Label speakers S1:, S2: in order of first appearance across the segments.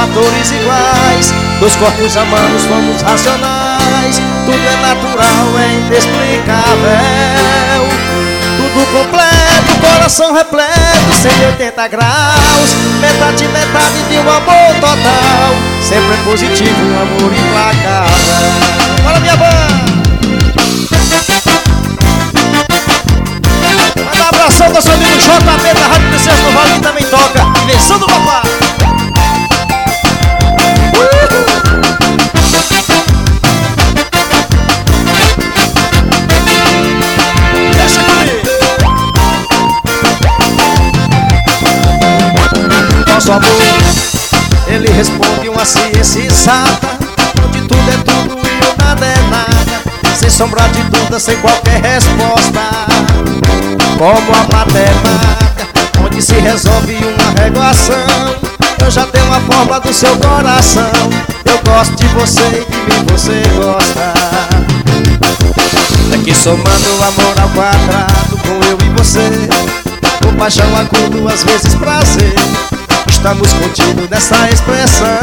S1: fatores iguais. Dois corpos amados, somos racionais. Tudo é natural, é inexplicável. Tudo completo, coração repleto, 180 graus. Metade, metade de um amor total. Sempre é positivo, um amor implacável. Bora, minha banda! Manda um abração do seu amigo JB da Rádio Princesa do Vale, que também toca Invenção do Papá. Deixa comigo. Nosso amor, ele responde uma ciência exata, onde tudo é tudo e o nada é nada, sem sombra de dúvida, sem qualquer resposta. Como a matemática, onde se resolve uma regulação. Eu já tenho a fórmula do seu coração. Eu gosto de você e de mim você gosta. Aqui somando o amor ao quadrado, com eu e você, com paixão agudo, duas vezes prazer. Estamos contidos nessa expressão.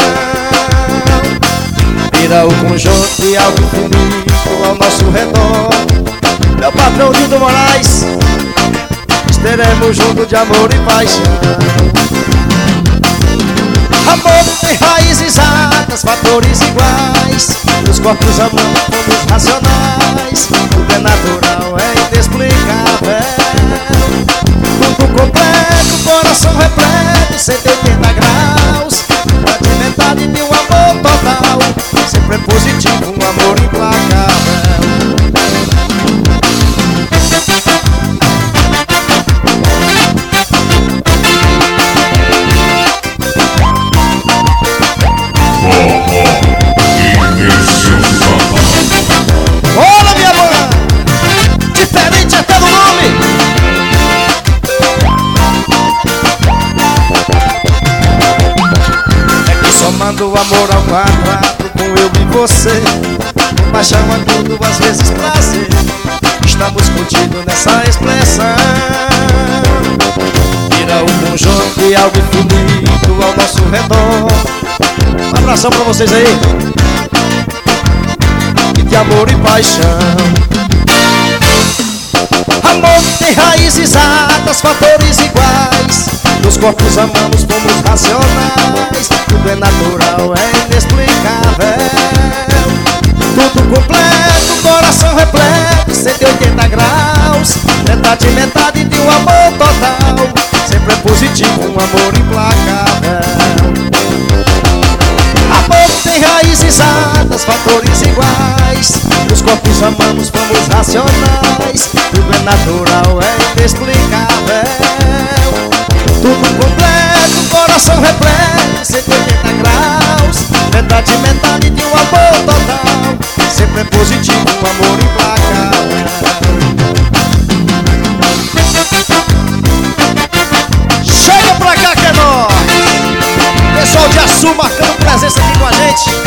S1: Vira o conjunto de algo infinito ao nosso redor. Meu patrão Dildo Moraes, estaremos juntos de amor e paixão. Amor tem raízes altas, fatores iguais. Os corpos amamos, somos racionais. Tudo é natural, é inexplicável. Tudo completo, coração repleto, 180 graus. Metade de um amor total. Sempre é positivo, um amor implacável. Olha, minha mãe, diferente até do nome. É que somando o amor ao quadrado, com eu e você, com paixão a tudo, às vezes prazer. Estamos contidos nessa expressão. Vira um conjunto de algo infinito ao nosso redor. Um abração pra vocês aí, de amor e paixão. Amor tem raízes altas, fatores iguais. Nos corpos amamos, somos racionais. Tudo é natural, é inexplicável. Tudo completo, coração repleto, 180 graus. Metade, metade de um amor total. Sempre é positivo, um amor implacável. Amor tem raízes altas, fatores iguais. Os corpos amamos, somos racionais. Tudo é natural, é inexplicável. Tudo completo, coração repleto, 180 graus. Metade, metade de um amor total. Sempre é positivo, um amor implacável. Chega pra cá que é nóis. Pessoal de Açu marcando presença aqui com a gente.